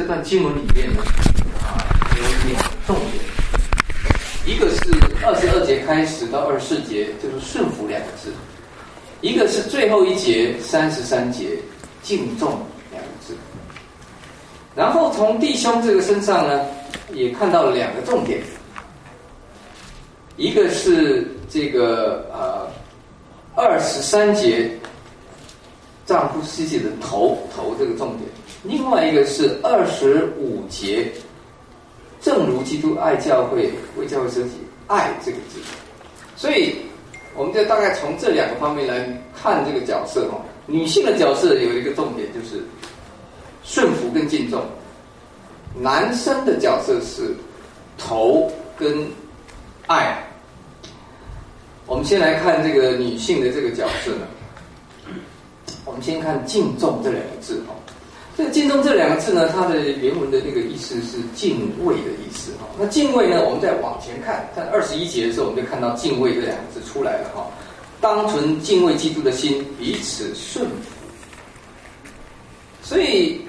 段经文里面呢，有两个重点，一个是22节开始到24节，就是顺服两个字；一个是最后一节33节敬重两个字。然后从弟兄这个身上呢，也看到了两个重点，一个是这个23节，丈夫是自己的头这个重点；另外一个是25节，正如基督爱教会，为教会舍己，爱这个字。所以我们就大概从这两个方面来看这个角色。女性的角色有一个重点，就是顺服跟敬重；男生的角色是头跟爱。我们先来看这个女性的这个角色呢，我们先看敬重这两个字。这个敬重这两个字呢，它的原文的那个意思是敬畏的意思。那敬畏呢，我们再往前看21节的时候，我们就看到敬畏这两个字出来了。当存敬畏基督的心，彼此顺服。所以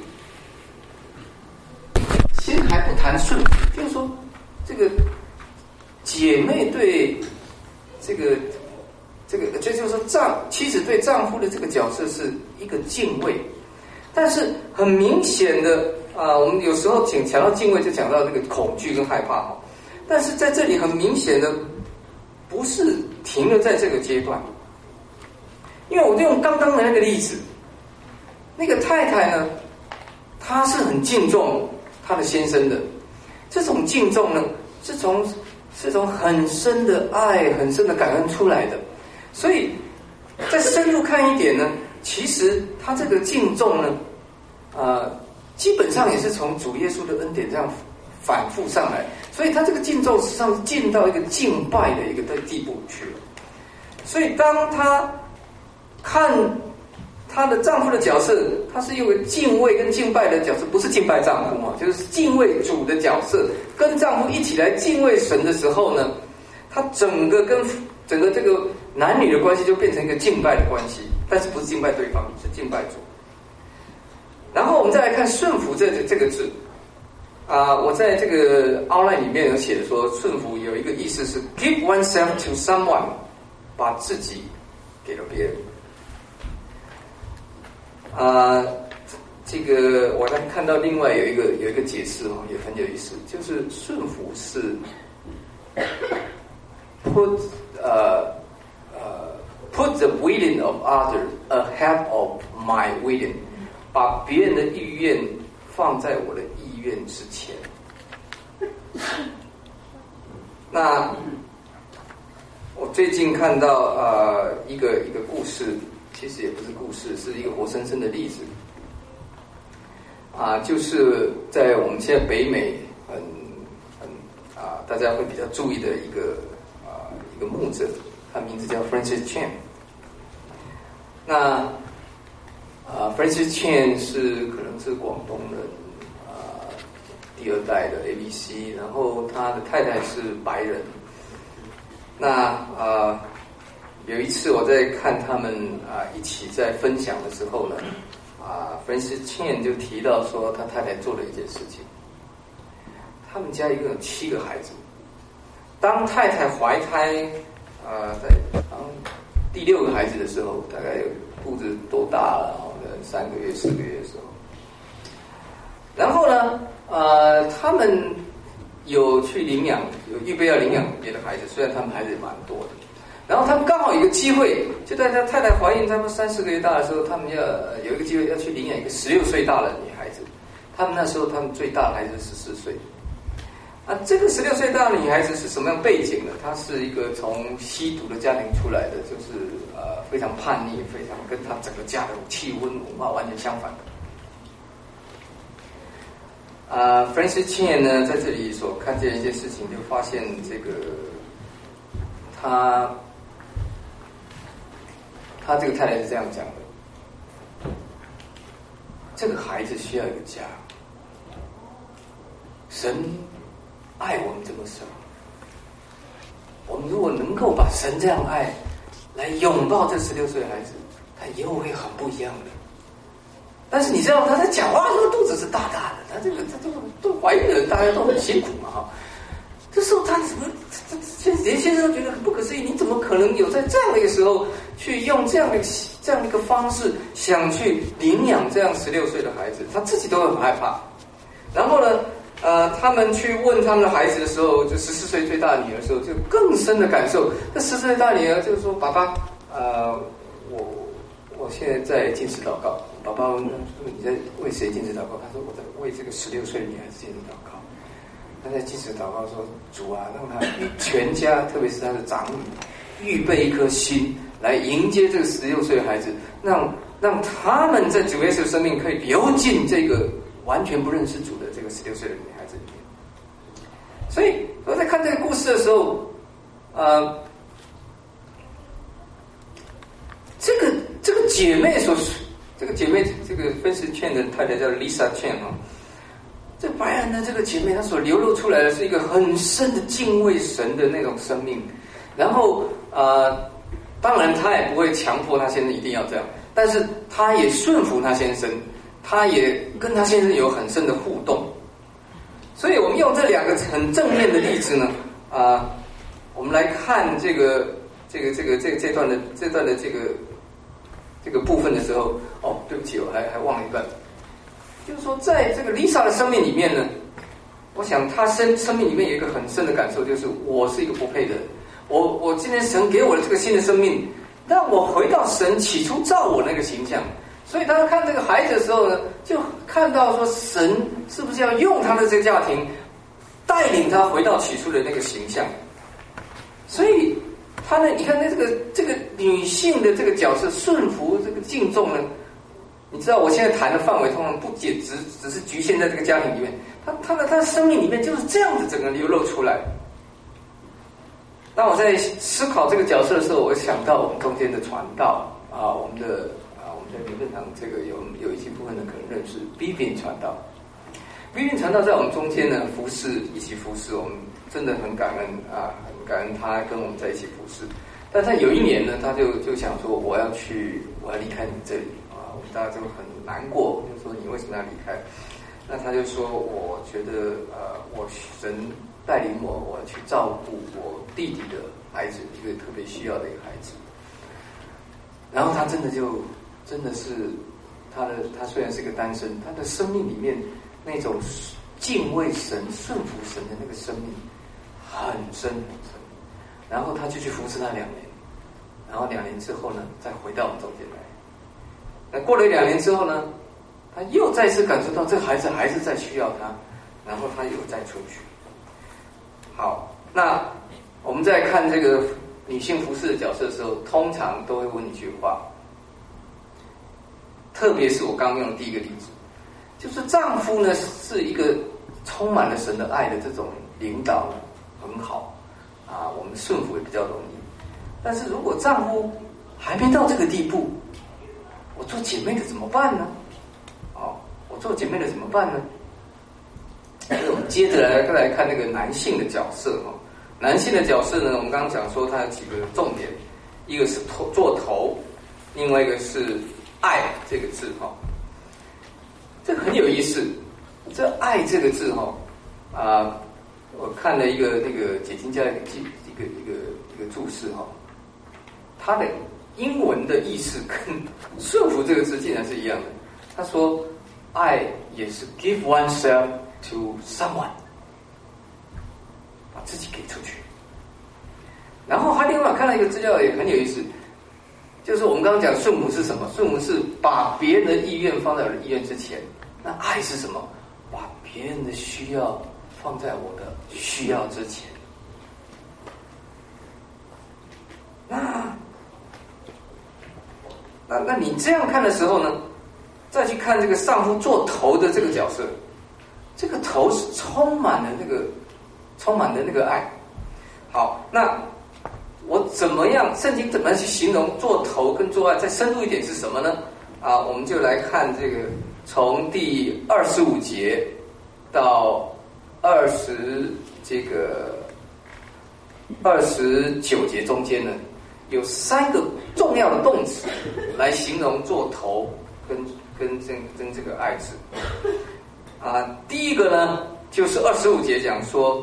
先还不谈顺服，就是说这个姐妹对这就是说妻子对丈夫的这个角色是一个敬畏，但是很明显的我们有时候讲到敬畏就讲到这个恐惧跟害怕，但是在这里很明显的不是停留在这个阶段。因为我就用刚刚的那个例子，那个太太呢，她是很敬重她的先生的，这种敬重呢是从很深的爱、很深的感恩出来的。所以再深入看一点呢，其实他这个敬重呢，基本上也是从主耶稣的恩典这样反复上来，所以他这个敬重实际上是进到一个敬拜的一个地步去了。所以当他看她的丈夫的角色，他是用个敬畏跟敬拜的角色，不是敬拜丈夫嘛，就是敬畏主的角色，跟丈夫一起来敬畏神的时候呢，他整个这个男女的关系就变成一个敬拜的关系，但是不是敬拜对方，是敬拜主。然后我们再来看顺服这个字我在这个 outline 里面有写的说，顺服有一个意思是 give oneself to someone， 把自己给了别人。这个我还看到另外有一个解释也很有意思，就是顺服是 put the willing of others ahead of my willing， 把别人的意愿放在我的意愿之前。那我最近看到一个故事，其实也不是故事，是一个活生生的例子就是在我们现在北美大家会比较注意的一个牧者，他名字叫 Francis Chan。那Francis Chan 可能是广东人第二代的 ABC， 然后他的太太是白人。那有一次我在看他们一起在分享的时候呢Francis Chan 就提到说他太太做了一件事情。他们家一共有7个孩子，当太太怀胎在第6个孩子的时候，大概肚子多大了3个月4个月的时候，然后呢他们有去领养，有预备要领养别的孩子，虽然他们孩子也蛮多的。然后他们刚好有一个机会，就在他太太怀孕差不多3-4个月大的时候，他们有一个机会要去领养一个16岁大的女孩子。他们那时候他们最大的孩子是14岁。这个16岁大的女孩子是什么样背景呢？她是一个从吸毒的家庭出来的，就是非常叛逆，非常跟她整个家的气温文化完全相反的。Francis Chan 呢在这里所看见一件事情，就发现这个他这个太太是这样讲的：这个孩子需要一个家，神爱我们这么深，我们如果能够把神这样爱来拥抱这16岁的孩子，他以后会很不一样的。但是你知道他在讲话的时候肚子是大大的，他这个怀孕了，大家都很辛苦嘛哈。这时候他连先生都觉得很不可思议，你怎么可能有在这样的一个时候去用这样的一个方式想去领养这样16岁的孩子？他自己都很害怕。然后呢，他们去问他们的孩子的时候，就14岁最大的女儿的时候，就更深的感受。这14岁大女儿就是说：“爸爸，我现在在禁食祷告。”爸爸问你在为谁禁食祷告？他说：“我在为这个16岁的女孩子禁食祷告。”他在禁食祷告说：“主啊，让他全家，特别是他的长女，预备一颗心来迎接这个16岁的孩子，让他们在主耶稣的生命可以流进这个完全不认识主的这个16岁的女孩子里面。”所以我在看这个故事的时候，这个姐妹这个分时劝的太太叫 Lisa Chen 啊。这白人的这个姐妹，她所流露出来的是一个很深的敬畏神的那种生命。然后当然她也不会强迫她先生一定要这样，但是她也顺服她先生，她也跟她先生有很深的互动。所以我们用这两个很正面的例子呢，我们来看这段的这个部分的时候，对不起，我还忘了一半。就是说，在这个 Lisa 的生命里面呢，我想她生命里面有一个很深的感受，就是我是一个不配的人。我今天神给我的这个新的生命，让我回到神起初造我那个形象。所以当看这个孩子的时候呢，就看到说神是不是要用他的这个家庭带领他回到起初的那个形象。所以他呢，你看这个女性的这个角色顺服这个敬重呢。你知道我现在谈的范围通常不只是局限在这个家庭里面，他的生命里面就是这样子整个流露出来。当我在思考这个角色的时候，我想到我们中间的传道我们在灵论堂这个有一些部分的可能认识 Vivian 传道。Vivian 传道在我们中间呢一起服侍，我们真的很感恩很感恩他跟我们在一起服侍。但他有一年呢，他就想说我要离开你这里。大家就很难过，就说你为什么要离开？那他就说，我觉得我神带领我去照顾我弟弟的孩子，一个特别需要的一个孩子。然后他真的是他虽然是个单身，他的生命里面那种敬畏神、顺服神的那个生命很深很深。然后他就去服侍他2年，然后2年之后呢，再回到我们中间来。那过了2年之后呢，他又再次感受到这个孩子还是在需要他，然后他又再出去。好，那我们在看这个女性服侍的角色的时候，通常都会问一句话，特别是我刚刚用的第一个例子，就是丈夫呢是一个充满了神的爱的这种领导呢，很好我们顺服也比较容易。但是如果丈夫还没到这个地步，我做姐妹的怎么办呢？我做姐妹的怎么办呢？我们接着来看那个男性的角色男性的角色呢，我们刚刚讲说他有几个重点，一个是做头，另外一个是爱这个字这个很有意思。这爱这个字我看了一个那个解经家的一个注释他的英文的意思跟顺服这个字竟然是一样的。他说爱也是 give oneself to someone， 把自己给出去。然后他另外看到一个资料也很有意思，就是我们刚刚讲顺服是什么？顺服是把别人的意愿放在我的意愿之前。那爱是什么？把别人的需要放在我的需要之前。那你这样看的时候呢，再去看这个丈夫做头的这个角色，这个头是充满了那个爱。好，那我圣经怎么样去形容做头跟做爱？再深入一点是什么呢？我们就来看这个从第25节到29节中间呢，有3个重要的动词来形容做头跟这个爱字。第一个呢就是25节讲说，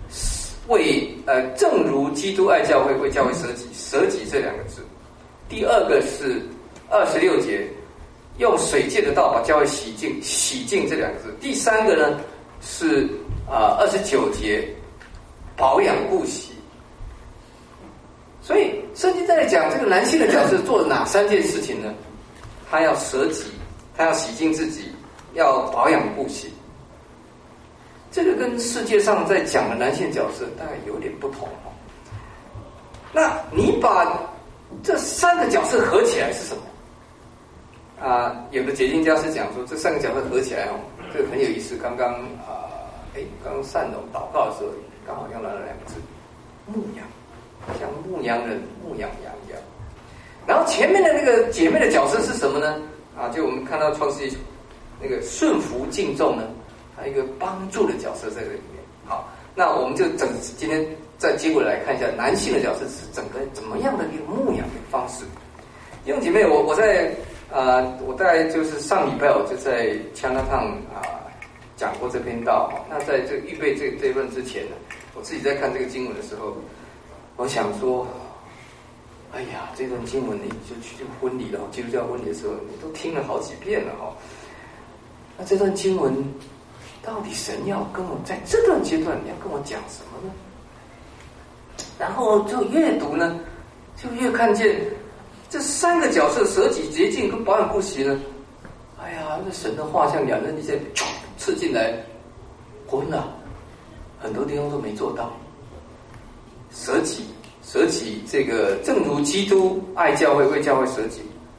正如基督爱教会，为教会舍己，舍己这两个字。第二个是26节，用水界的道把教会洗净，洗净这两个字。第三个呢是29节，保养顾惜。所以圣经在讲这个男性的角色做了哪3件事情呢？他要舍己，他要洗净自己，要保养顾惜。这个跟世界上在讲的男性角色大概有点不同哦。那你把这3个角色合起来是什么？有的解经家是讲说这3个角色合起来哦，这个很有意思。刚刚善荣祷告的时候，刚好用到了2个字：牧羊，像牧羊人牧养羊一样。然后前面的那个姐妹的角色是什么呢？就我们看到创世纪那个顺服敬重呢，还有一个帮助的角色在这里面。好，那我们就今天再接过来看一下男性的角色是整个怎么样的一个牧养的方式。弟兄姐妹，我大概就是上礼拜我就在Chinatown讲过这篇道。那在这预备这一份之前呢，我自己在看这个经文的时候，我想说，哎呀，这段经文你就去婚礼了，基督教婚礼的时候，你都听了好几遍了哈。那这段经文到底神要跟我在这段阶段要跟我讲什么呢？然后就越读呢，就越看见这3个角色舍己、洁净跟保养顾惜呢。哎呀，那神的话像2刃剑刺进来，昏了，很多地方都没做到。舍己这个正如基督爱教会，为教会舍己。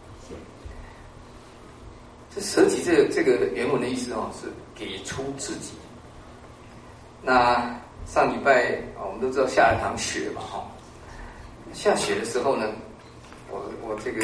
这舍己这个原文的意思是给出自己。那上礼拜我们都知道下了场雪嘛下雪的时候呢，我这个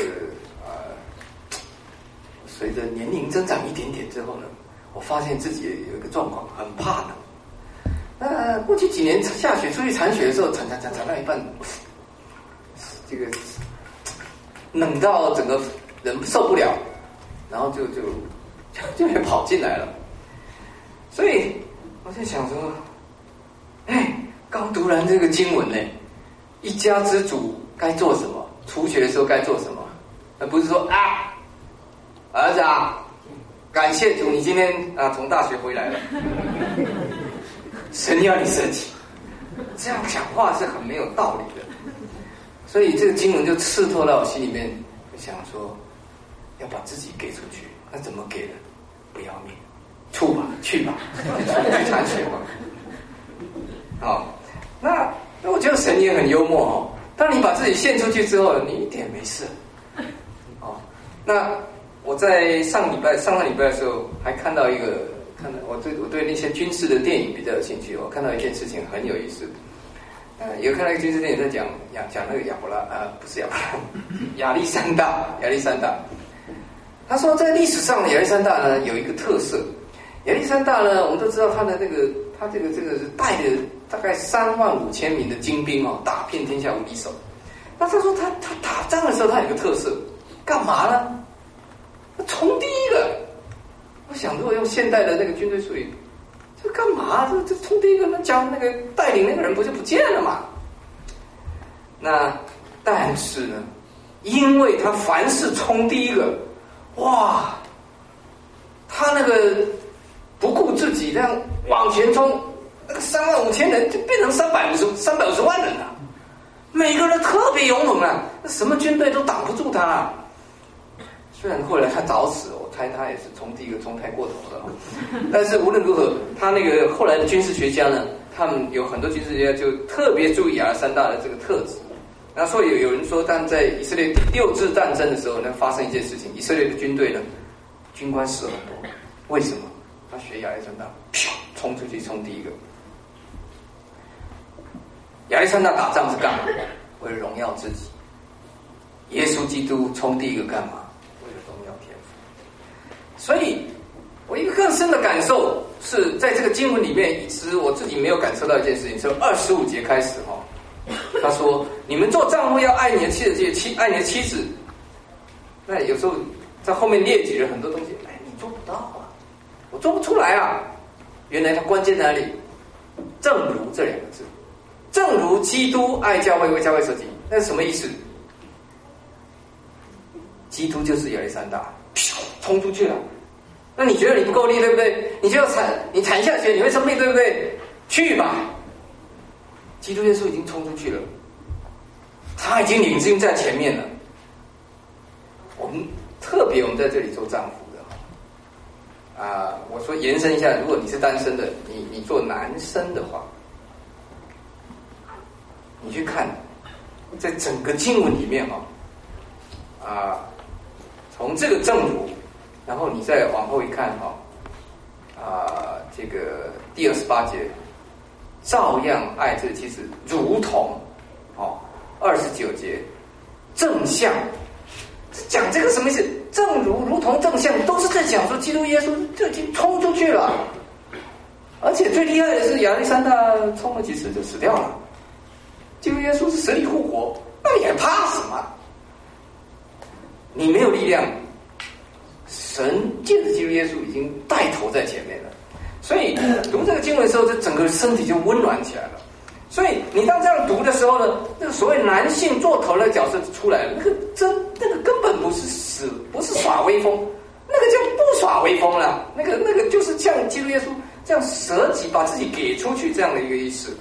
随着年龄增长一点点之后呢，我发现自己有一个状况，很怕冷。过去几年下雪出去铲雪的时候，铲到一半，这个冷到整个人受不了，然后就也跑进来了。所以我就想说，刚读完这个经文呢，一家之主该做什么？除雪的时候该做什么？而不是说儿子感谢主，你今天从大学回来了，神要你舍己。这样讲话是很没有道理的。所以这个经文就刺透到我心里面，想说要把自己给出去。那怎么给呢？不要命，出吧，去吧，去铲雪吧。好，那我觉得神也很幽默当你把自己献出去之后，你一点没事。那我在上礼拜的时候还看到我对那些军事的电影比较有兴趣。我看到一件事情很有意思。有看到一个军事电影在讲那个亚历山大。他说在历史上的亚历山大呢有一个特色。亚历山大呢，我们都知道他这个是带着大概35000名的精兵打遍天下无敌手。那他说他打仗的时候他有个特色，干嘛呢？他冲第一个。我想如果用现代的那个军队术语，这干嘛？这冲第一个，那个带领那个人不就不见了嘛？但是呢，因为他凡是冲第一个，哇，他那个不顾自己这样往前冲，那个35000人就变成350万人了，每个人特别勇猛那什么军队都挡不住他。虽然后来他早死，我猜他也是冲第一个冲太过头了，但是无论如何，他那个后来的军事学家呢，他们有很多军事学家就特别注意亚历山大的这个特质。然后所以有人说，但在以色列第6次战争的时候呢，发生一件事情，以色列的军队呢，军官死了很多。为什么？他学亚历山大，冲出去冲第一个。亚历山大打仗是干嘛？为了荣耀自己。耶稣基督冲第一个干嘛？所以我一个更深的感受是在这个经文里面，一直我自己没有感受到一件事情，从25节开始他说你们做丈夫要爱你的妻子，爱你的妻子。那有时候在后面列举了很多东西，你做不到我做不出来原来它关键在哪里？正如这两个字，正如基督爱教会为教会舍己，那是什么意思？基督就是亚历山大，冲出去了。那你觉得你不够力，对不对？你就要你踩下去，你会生病，对不对？去吧！基督耶稣已经冲出去了，他已经领军在前面了。我们在这里做丈夫的我说延伸一下，如果你是单身的，你做男生的话，你去看在整个经文里面从这个正如，然后你再往后一看这个第28节，照样爱这妻子，如同29节正像，讲这个什么意思？正如同正像，都是在讲说基督耶稣就已经冲出去了，而且最厉害的是亚历山大冲了几次就死掉了，基督耶稣是死里复活，那你还怕什么？你没有力量，神借着基督耶稣已经带头在前面了，所以读这个经文的时候，这整个身体就温暖起来了。所以你当这样读的时候呢，那个所谓男性做头的角色出来了，那个根本不是耍威风，那个就不耍威风了，那个就是像基督耶稣这样舍己，把自己给出去这样的一个意思。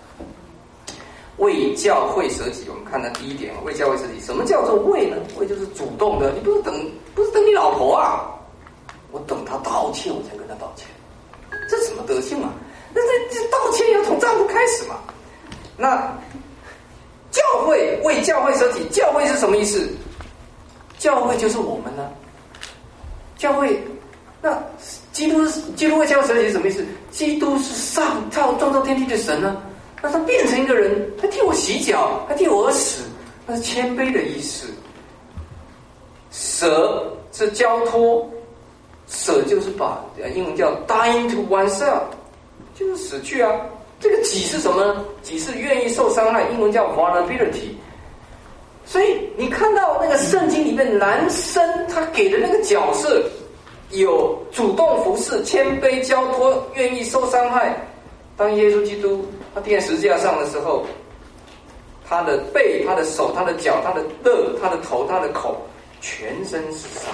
为教会舍己，我们看到第一点，为教会舍己。什么叫做为呢？为就是主动的，你不是等你老婆我等她道歉我才跟她道歉，这什么德性嘛？那这道歉要从丈夫开始嘛？那教会为教会舍己，教会是什么意思？教会就是我们呢。教会，那基督为教会舍己是什么意思？基督是创造天地的神呢。那他变成一个人，他替我洗脚，他替我而死，那是谦卑的意思。舍是交托，舍就是把英文叫 dying to oneself， 就是死去啊。这个己是什么呢？己是愿意受伤害，英文叫 vulnerability。所以你看到那个圣经里面男生他给的那个角色，有主动服侍、谦卑、交托、愿意受伤害。当耶稣基督他钉在十字架上的时候，他的背、他的手、他的脚、他的肋、他的头、他的口，全身是伤。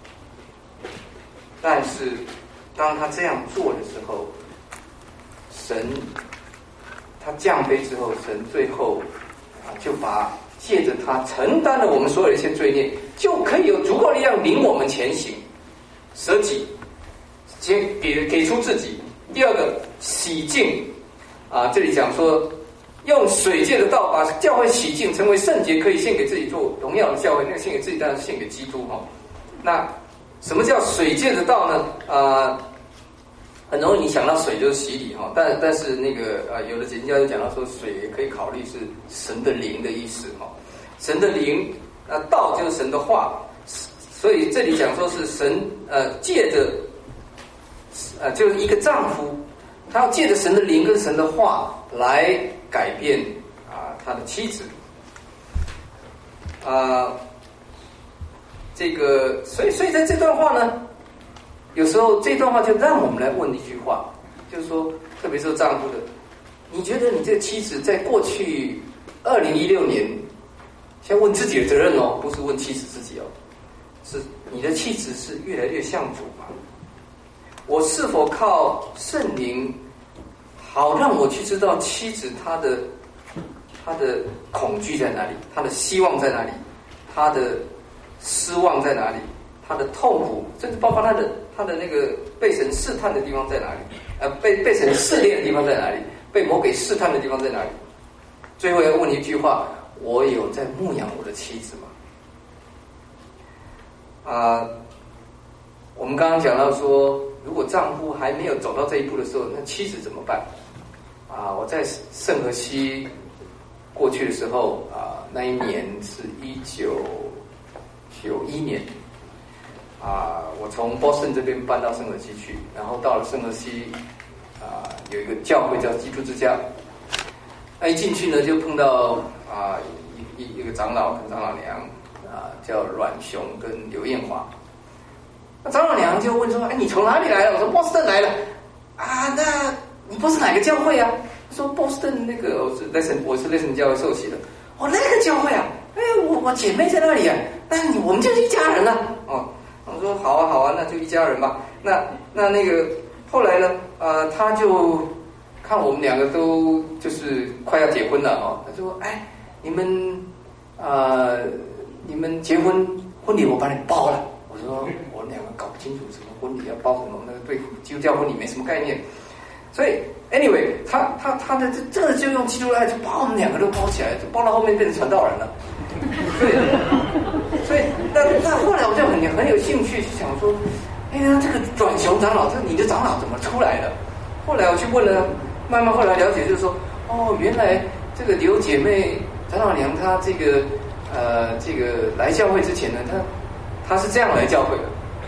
但是当他这样做的时候，神他降卑之后，神最后就借着他承担了我们所有的一些罪孽，就可以有足够力量领我们前行。舍己，先给出自己。第二个洗净这里讲说用水界的道把教会洗净，成为圣洁，可以献给自己做荣耀的教会。那个献给自己当然是献给基督那什么叫水界的道呢？很容易你想到水就是洗礼但是那个有的解经家就讲到说水也可以考虑是神的灵的意思神的灵道就是神的话，所以这里讲说是神借着就是一个丈夫，他要借着神的灵跟神的话来改变他的妻子这个所以在这段话呢，有时候这段话就让我们来问一句话，就是说特别是丈夫的，你觉得你这个妻子在过去2016年，先问自己的责任不是问妻子自己是你的妻子是越来越像主吗？我是否靠圣灵好让我去知道妻子她的恐惧在哪里，她的希望在哪里，她的失望在哪里，她的痛苦，甚至包括她的那个被神试探的地方在哪里，被神试炼的地方在哪里，被魔鬼试探的地方在哪里？最后要问一句话：我有在牧养我的妻子吗？我们刚刚讲到说，如果丈夫还没有走到这一步的时候，那妻子怎么办？我在圣荷西过去的时候那一年是1991年我从波士顿这边搬到圣荷西去，然后到了圣荷西有一个教会叫基督之家，那一进去呢就碰到一个长老跟长老娘叫阮雄跟刘艳华。那长老娘就问说：你从哪里来了？我说波士顿来了。 啊，那你不是哪个教会啊？他说波士顿那个我是 Lesson 教会受洗的。哦，那个教会啊，哎，我姐妹在那里啊，那我们就是一家人啊。哦，我说好啊好啊，那就一家人吧。那个后来呢，他就看我们两个都就是快要结婚了哦，他说，哎，你们结婚礼我帮你包了。我说我两个搞不清楚什么婚礼要包什么，那个对基督教婚礼没什么概念，所以 anyway 他的这个就用基督爱就把我们两个都包起来，就包到后面变成传道人了。所以那后来我就很有兴趣去想说，哎呀，这个转雄长老，你的长老怎么出来的？后来我去问了，慢慢后来了解，就是说，哦，原来这个刘姐妹长老娘她这个来教会之前呢，她是这样来教会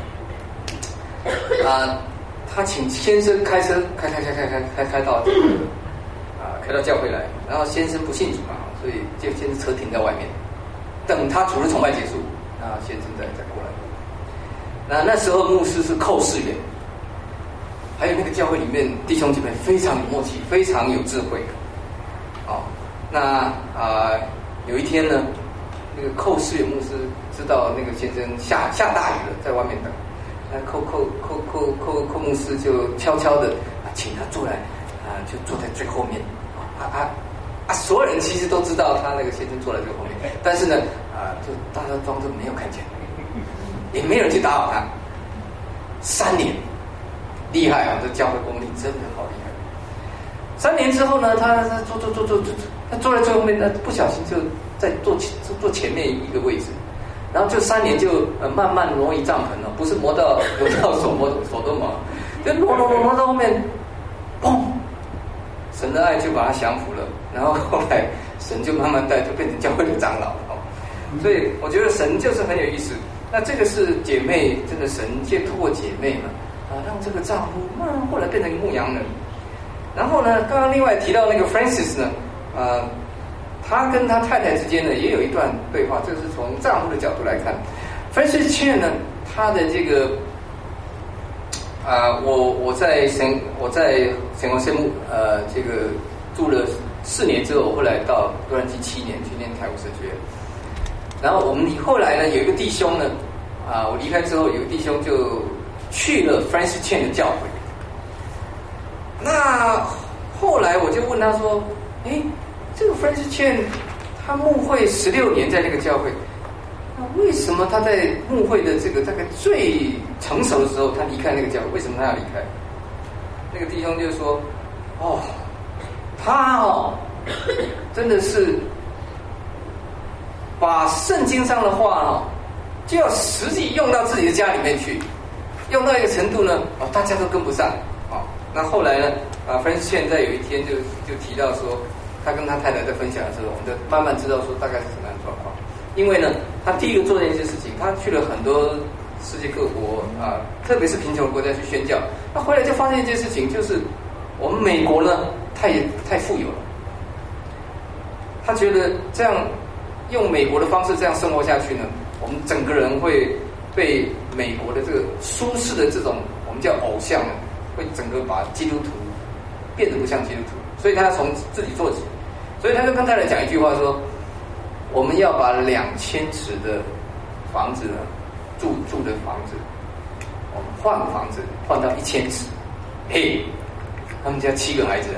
的，她请先生开车开到开到教会来，然后先生不信主嘛，所以就先车停在外面，等他主日崇拜结束，然后先生再过来。那时候牧师是寇世元，还有那个教会里面弟兄姐妹非常有默契，非常有智慧。哦，那有一天呢，那个寇世元牧师知道那个先生下大雨了，在外面等，那寇牧师就悄悄的请他坐来，就坐在最后面。所有人其实都知道他那个先生坐在最后面，但是呢，就大家装作没有看见，也没有人去打扰他。3年，厉害啊！这教会功力真的好厉害。3年之后呢，他坐在最后面，不小心就在坐前面一个位置，然后就3年就慢慢挪移帐篷了，不是挪到手都挪，就挪到后面，砰！神的爱就把他降服了，然后后来神就慢慢带，就变成教会的长老了。所以我觉得神就是很有意思。那这个是姐妹，真的神借透过姐妹嘛，让这个丈夫慢慢后来变成一个牧羊人。然后呢，刚刚另外提到那个 Francis 呢，他跟他太太之间呢也有一段对话，这是从丈夫的角度来看。Francis Chan 呢，他的这个我在神光圣母这个住了4年之后，后来到洛杉矶7年去念泰晤士学院。然后我们后来呢有一个弟兄呢，我离开之后，有一个弟兄就去了 Francis Chan 的教会。那后来我就问他说：“哎，这个 Francis Chan 他牧会16年在那个教会，那为什么他在牧会的这个大概最成熟的时候他离开那个教会？为什么他要离开？”那个弟兄就说：“哦，他真的是把圣经上的话就要实际用到自己的家里面去，用到一个程度呢，大家都跟不上。那后来呢，Francis 现在有一天就提到说，他跟他太太在分享的时候，我们就慢慢知道说大概是什么样的状况。因为呢，他第一个做的一件事情，他去了很多世界各国特别是贫穷的国家去宣教。他回来就发现一件事情，就是我们美国呢太富有了，他觉得这样用美国的方式这样生活下去呢，我们整个人会被美国的这个舒适的这种我们叫偶像呢，会整个把基督徒变得不像基督徒，所以他要从自己做起。所以他就跟太太讲一句话说，我们要把2000尺的房子呢，住的房子，我们换个房子换到1000尺。嘿，他们家7个孩子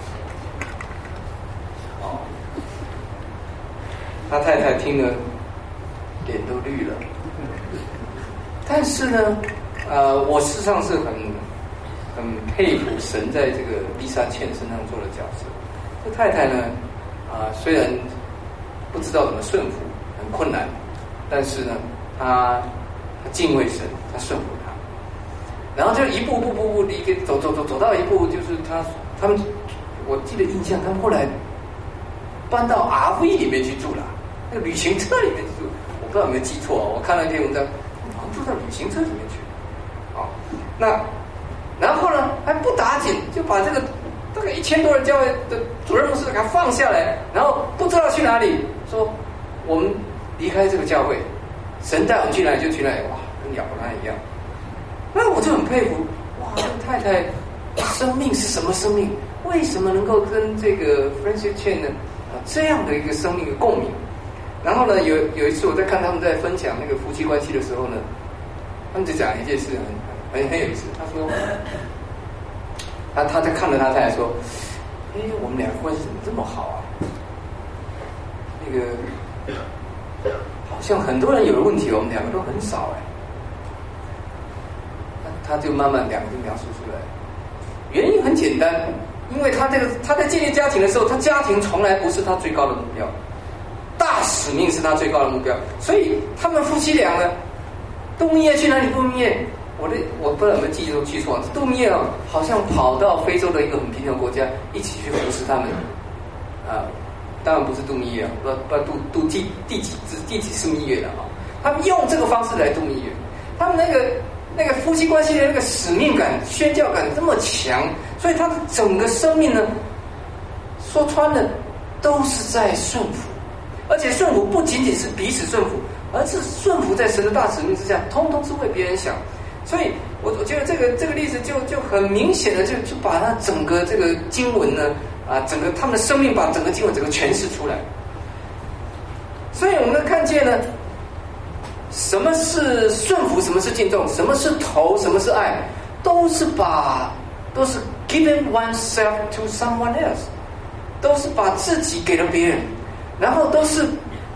他太太听了脸都绿了。但是呢我事实上是很佩服神在这个Lisa Chan身上做的角色。这太太呢虽然不知道怎么顺服，很困难，但是呢她敬畏神，她顺服他，然后就一步走到一步，就是他们我记得印象，他们后来搬到 RV 里面去住了，那个旅行车里面去住。我不知道有没有记错，我看了一篇文章，好像住到旅行车里面去。那然后呢还不打紧，就把这个大概1000多人教会的主任牧师给他放下来，然后不知道去哪里，说我们离开这个教会，神带我们去哪里就去哪里。哇，跟亚伯拉罕一样。那我就很佩服，哇，这个太太生命是什么生命？为什么能够跟这个 Francis Chan 呢这样的一个生命的共鸣？然后呢，有一次我在看他们在分享那个夫妻关系的时候呢，他们就讲一件事很有意思。他说，他在看着他太太说：“哎，我们两个关系怎么这么好啊？那个好像很多人有的问题，我们两个都很少哎。”他就慢慢两个就描述出来，原因很简单，因为他在建立家庭的时候，他家庭从来不是他最高的目标。大使命是他最高的目标，所以他们夫妻俩呢，度蜜月去哪里度蜜月？我不知道有没有记错，度蜜月好像跑到非洲的一个很贫穷国家，一起去服侍他们。当然不是度蜜月，不度第几次蜜月了啊？他们用这个方式来度蜜月，他们那个夫妻关系的那个使命感、宣教感这么强，所以他的整个生命呢，说穿了都是在顺服。而且顺服不仅仅是彼此顺服，而是顺服在神的大使命之下，通通是为别人想。所以我觉得这个例子就很明显的就把它整个这个经文呢整个他们的生命把整个经文整个诠释出来。所以我们看见呢，什么是顺服，什么是敬重，什么是投，什么是爱，都是 giving oneself to someone else， 都是把自己给了别人。然后都是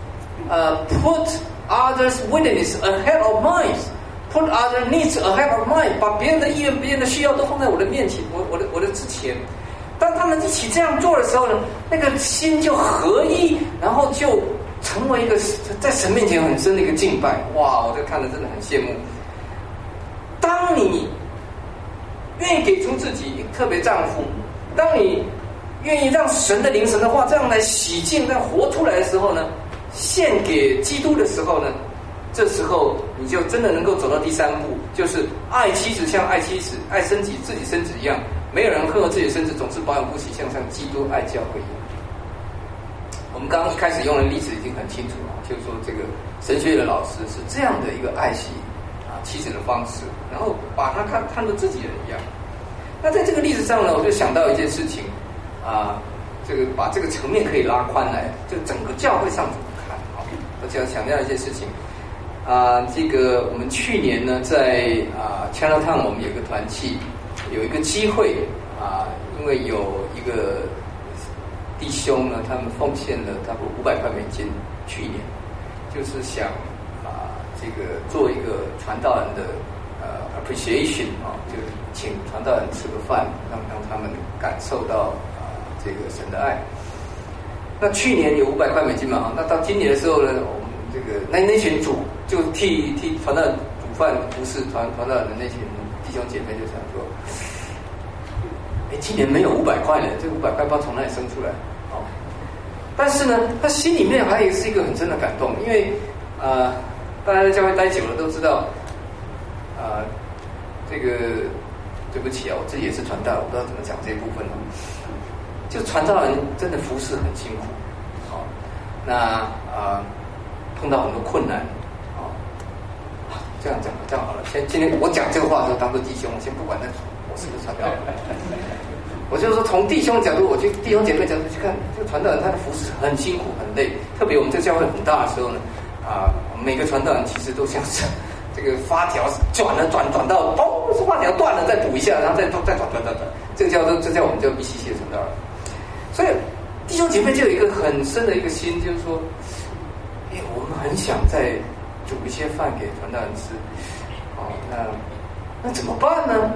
put others' witness ahead of mine， put other needs ahead of mine， 把别人的意愿、别人的需要都放在我的面前，我的之前。当他们一起这样做的时候呢，那个心就合一，然后就成为一个在神面前很深的一个敬拜。哇，我这看了真的很羡慕。当你愿意给出自己，特别丈夫，当你愿意让神的灵、神的话这样来洗净、这样活出来的时候呢，献给基督的时候呢，这时候你就真的能够走到第三步，就是爱妻子像爱妻子、爱身体自己身子一样。没有人恨自己的身子，总是保养不起，像基督爱教会一样。我们刚刚一开始用的例子已经很清楚了，就是说这个神学院的老师是这样的一个爱惜妻子的方式，然后把他看作自己人一样。那在这个例子上呢，我就想到一件事情。这个把这个层面可以拉宽来，就整个教会上怎么看？我就要强调一件事情。这个我们去年呢，在Chinatown 我们有一个团契，有一个机会因为有一个弟兄呢，他们奉献了差不多$500，去年就是想这个做一个传道人的appreciation 就请传道人吃个饭，让他们感受到这个神的爱。那去年有$500嘛，那到今年的时候呢，我们这个那群主就替传道人煮饭服侍传道人的那群弟兄姐妹就想说，今年没有$500呢，这500块不知道从哪里生出来但是呢，他心里面还是一个很深的感动，因为大家在教会待久了都知道，这个对不起我自己也是传道，我不知道怎么讲这一部分就传道人真的服侍很辛苦，那碰到很多困难，这样好了。今天我讲这个话的时候，当做弟兄，先不管我是不是传道人，我就是说从弟兄的角度，我去弟兄姐妹角度去看，这个传道人他的服侍很辛苦很累，特别我们这个教会很大的时候呢，每个传道人其实都像是这个发条转到嘣，发条断了再补一下，然后再转，这叫我们叫 BCC 的传道人。所以弟兄姐妹就有一个很深的一个心，就是说，我们很想再煮一些饭给传道人吃，那怎么办呢？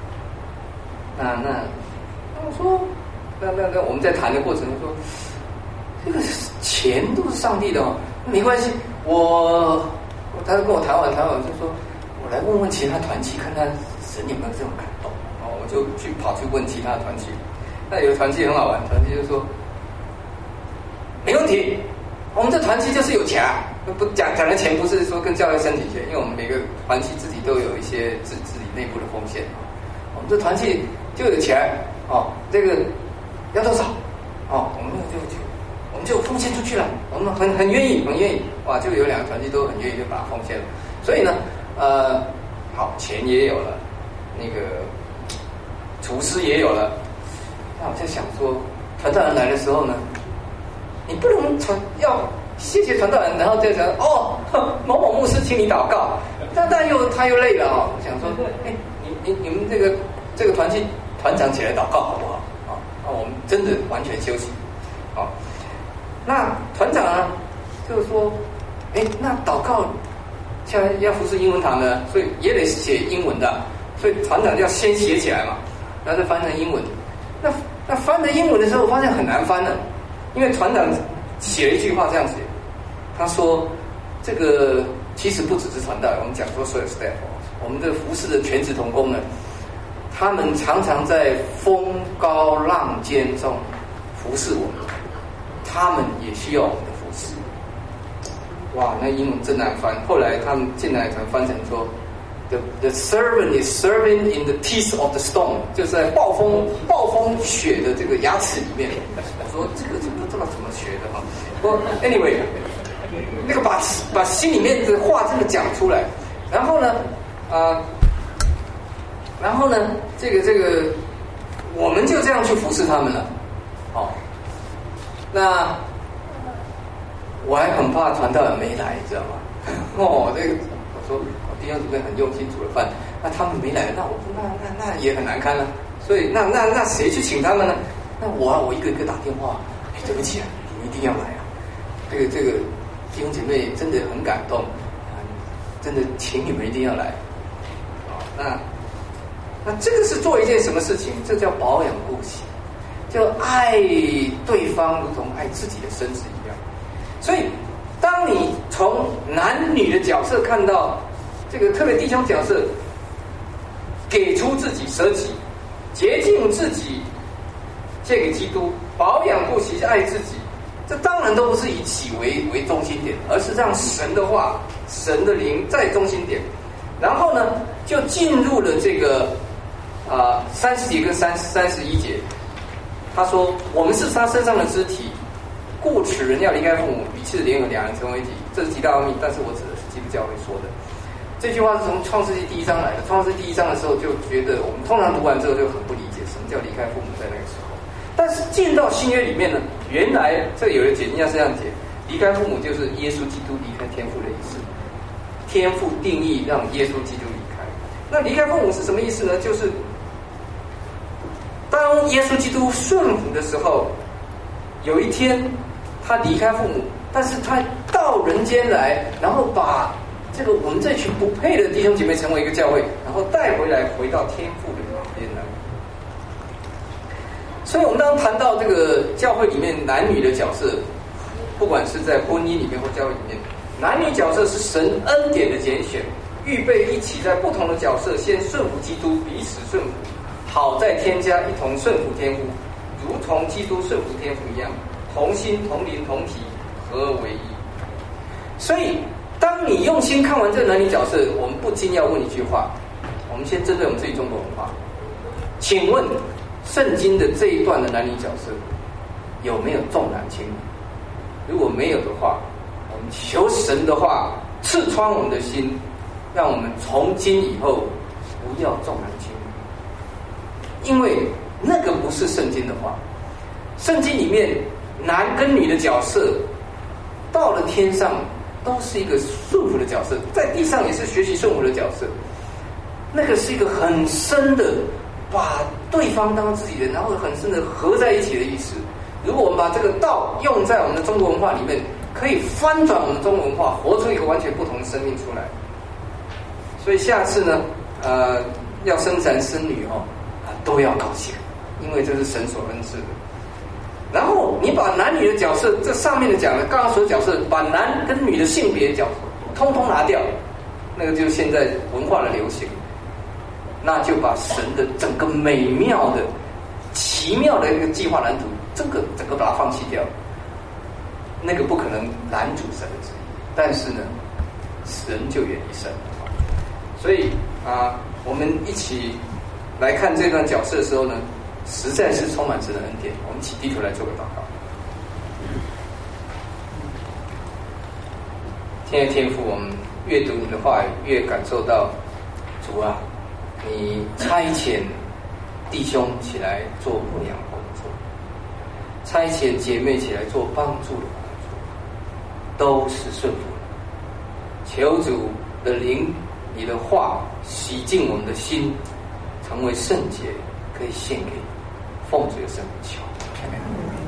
那我说，那我们在谈的过程中说，这个钱都是上帝的没关系，他跟我谈完就说，我来问问其他团契，看看神有没有这种感动。我就跑去问其他团契，那有的团契很好玩，团契就说没问题，我们这团契就是有钱不讲的钱不是说跟教会申请钱，因为我们每个团契自己都有一些自己内部的奉献，我们这团契就有钱这个要多少我们就奉献出去了，我们很愿意哇，就有2个团契都很愿意就把它奉献了。所以呢好，钱也有了，那个厨师也有了。那我在想说，传道人来的时候呢，你不能要谢谢传道人，然后再讲某某牧师请你祷告，但他又累了哦。我想说，你们这个团契团长起来祷告好不好？我们真的完全休息。那团长呢，就是说，那祷告现在要服侍英文堂呢，所以也得写英文的，所以团长要先写起来嘛，然后再翻成英文。那翻成英文的时候，我发现很难翻了，因为团长写了一句话这样写，他说：“这个其实不只是传道，我们讲说所有 staff， 我们的服侍的全职同工呢，他们常常在风高浪尖中服侍我们，他们也需要我们的服侍。”哇，那英文真难翻。后来他们进来才翻成说 The servant is serving in the teeth of the storm， 就是在暴风雪的这个牙齿里面。我说这个不知道怎么学的哈。不过 anyway， 那个把心里面的话真的讲出来，然后呢，这个我们就这样去服侍他们了。那我还很怕传道人没来，你知道吗？我说弟兄姊妹很用心煮了饭，那他们没来，那也很难堪了。所以那谁去请他们呢？那我一个一个打电话，对不起啊，你们一定要来啊！这个弟兄姐妹真的很感动，真的请你们一定要来。那这个是做一件什么事情？这叫保养顾惜，就爱对方如同爱自己的身子一样。所以，当你从男女的角色看到这个特别弟兄角色，给出自己舍己，洁净自己，借给基督，保养顾惜爱自己，这当然都不是以己为中心点，而是让神的话、神的灵在中心点。然后呢，就进入了这个30节跟31节，他说：“我们是他身上的肢体，故此人要离开父母，与妻子联合，两人成为一体。”这是极大奥秘，但是我指的是基督教会说的。这句话是从创世纪第1章来的。创世纪第1章的时候，就觉得我们通常读完之后就很不理解什么叫离开父母在那个时候。但是进到新约里面呢，原来这有的解经家是这样解：离开父母就是耶稣基督离开天父的意思。天父定义让耶稣基督离开。那离开父母是什么意思呢？就是当耶稣基督顺服的时候，有一天他离开父母，但是他到人间来，然后把这个我们这群不配的弟兄姐妹成为一个教会，然后带回来，回到天父的旁边来。所以我们当谈到这个教会里面男女的角色，不管是在婚姻里面或教会里面，男女角色是神恩典的拣选，预备一起在不同的角色先顺服基督，彼此顺服，好在天家一同顺服天父，如同基督顺服天父一样，同心同灵同体，合而为一。所以当你用心看完这男女角色，我们不禁要问一句话，我们先针对我们自己中国文化，请问圣经的这一段的男女角色有没有重男轻女？如果没有的话，我们求神的话刺穿我们的心，让我们从今以后不要重男轻女，因为那个不是圣经的话。圣经里面男跟女的角色到了天上都是一个顺服的角色，在地上也是学习顺服的角色。那个是一个很深的把对方当自己人，然后很深的合在一起的意思。如果我们把这个道用在我们的中国文化里面，可以翻转我们的中国文化，活出一个完全不同的生命出来。所以下次呢，要生男生女都要高兴，因为这是神所恩赐的。然后你把男女的角色，这上面的讲的刚刚所有角色，把男跟女的性别角色通通拿掉，那个就是现在文化的流行。那就把神的整个美妙的、奇妙的一个计划蓝图，整个把它放弃掉。那个不可能拦阻神的旨意，但是呢，神就远离神。所以我们一起来看这段角色的时候呢，实在是充满神的恩典。我们一起低头来做个祷告。天父天父，我们越读你的话语，越感受到主啊，你差遣弟兄起来做牧养工作，差遣姐妹起来做帮助的工作，都是顺服的。求主的灵，你的话洗净我们的心，成为圣洁，可以献给奉主的圣名求。